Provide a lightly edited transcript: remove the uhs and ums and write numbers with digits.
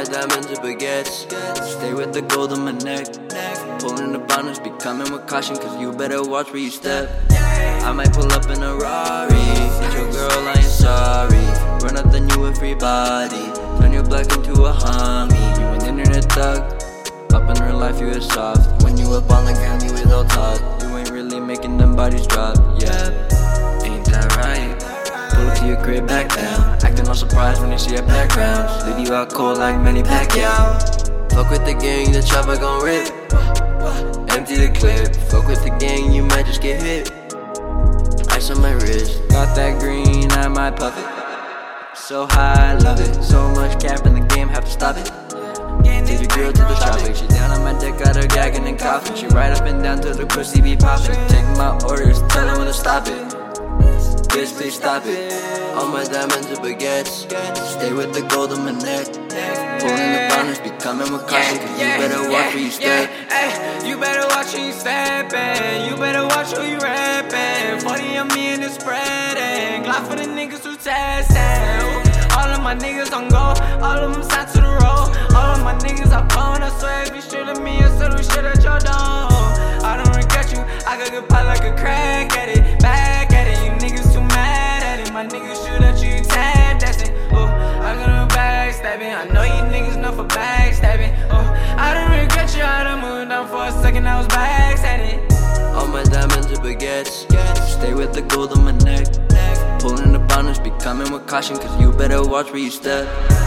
diamonds and baguettes. Stay with the gold on my neck. Pulling the bonus, be coming with caution, cause you better watch where you step. I might pull up in a Rari, hit your girl, I ain't sorry. Run up the new and free body, turn your black into a homie. You an internet thug, up in real life you is soft. When you up on the ground you is all talk. You ain't really making them bodies drop, yeah. Ain't that right? Pull up to your crib, back down. Acting all surprised when you see a background. Leave you out cold like Manny Pacquiao. Fuck with the gang, the chopper gon' rip. Empty the clip. Fuck with the gang, you might just get hit. Ice on my wrist, got that green, I might puff it. So high, I love it. So much cap in the game, have to stop it. Take your girl to the tropics. She down on my dick, got her gagging and coughing. She right up and down till the pussy be popping. Take my orders, tell them when to stop it. Bitch, please stop it. All my diamonds and baguettes. Stay with the gold on my neck. Pulling the bonus, be coming with caution, cause you better watch where you step. You better watch who you steppin'. You better watch who you rappin'. 40 on me and it's spreading. Glock for the niggas who testin'. All of my niggas on go, all of them side to the road. All of my niggas are phone, I swear if you shit at me, I still do shit at your dome. I don't regret you, I got good pot like a crack at it. Back at it, you niggas too mad at it. My niggas shoot at you, tap dancing. Oh, I got no backstabbing, I know you niggas know for backstabbing. Oh, I don't regret you, I done moved on for a second, I was back at it. All my diamonds and baguettes. Stay with the gold on my neck. Pulling the bonus, be coming with caution, cause you better watch where you step.